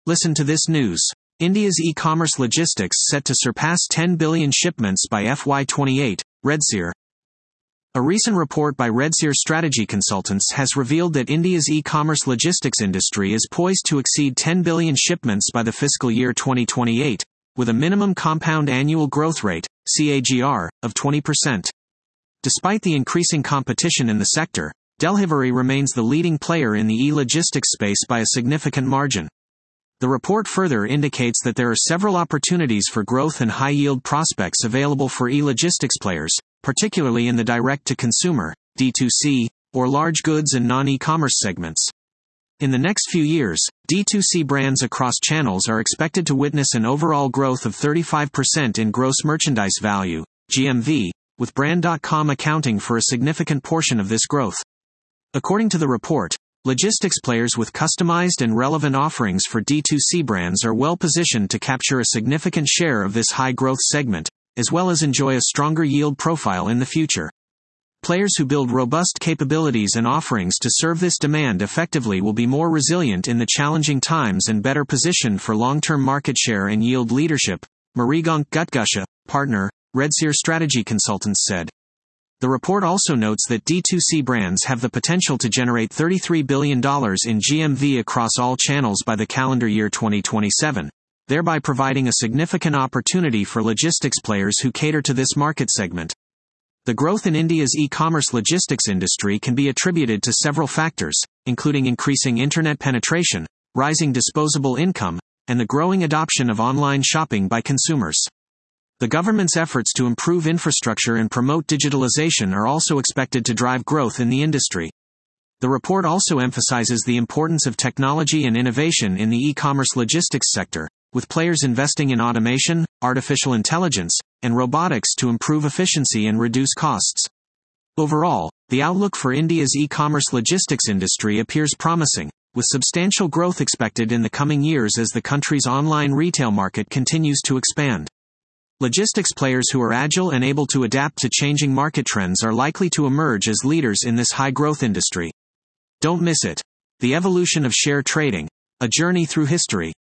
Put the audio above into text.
Listen to this news. India's e-commerce logistics set to surpass 10 billion shipments by FY28, Redseer. A recent report by Redseer Strategy Consultants has revealed that India's e-commerce logistics industry is poised to exceed 10 billion shipments by the fiscal year 2028, with a minimum compound annual growth rate, CAGR, of 20%. Despite the increasing competition in the sector, Delhivery remains the leading player in the e-logistics space by a significant margin. The report further indicates that there are several opportunities for growth and high-yield prospects available for e-logistics players, particularly in the direct-to-consumer, D2C, or large goods and non-e-commerce segments. In the next few years, D2C brands across channels are expected to witness an overall growth of 35% in gross merchandise value, GMV, with Brand.com accounting for a significant portion of this growth. According to the report, logistics players with customized and relevant offerings for D2C brands are well positioned to capture a significant share of this high-growth segment, as well as enjoy a stronger yield profile in the future. Players who build robust capabilities and offerings to serve this demand effectively will be more resilient in the challenging times and better positioned for long-term market share and yield leadership, Marigank Gutgusha, partner, Redseer Strategy Consultants said. The report also notes that D2C brands have the potential to generate $33 billion in GMV across all channels by the calendar year 2027, thereby providing a significant opportunity for logistics players who cater to this market segment. The growth in India's e-commerce logistics industry can be attributed to several factors, including increasing internet penetration, rising disposable income, and the growing adoption of online shopping by consumers. The government's efforts to improve infrastructure and promote digitalization are also expected to drive growth in the industry. The report also emphasizes the importance of technology and innovation in the e-commerce logistics sector, with players investing in automation, artificial intelligence, and robotics to improve efficiency and reduce costs. Overall, the outlook for India's e-commerce logistics industry appears promising, with substantial growth expected in the coming years as the country's online retail market continues to expand. Logistics players who are agile and able to adapt to changing market trends are likely to emerge as leaders in this high-growth industry. Don't miss it. The Evolution of Share Trading, A Journey Through History.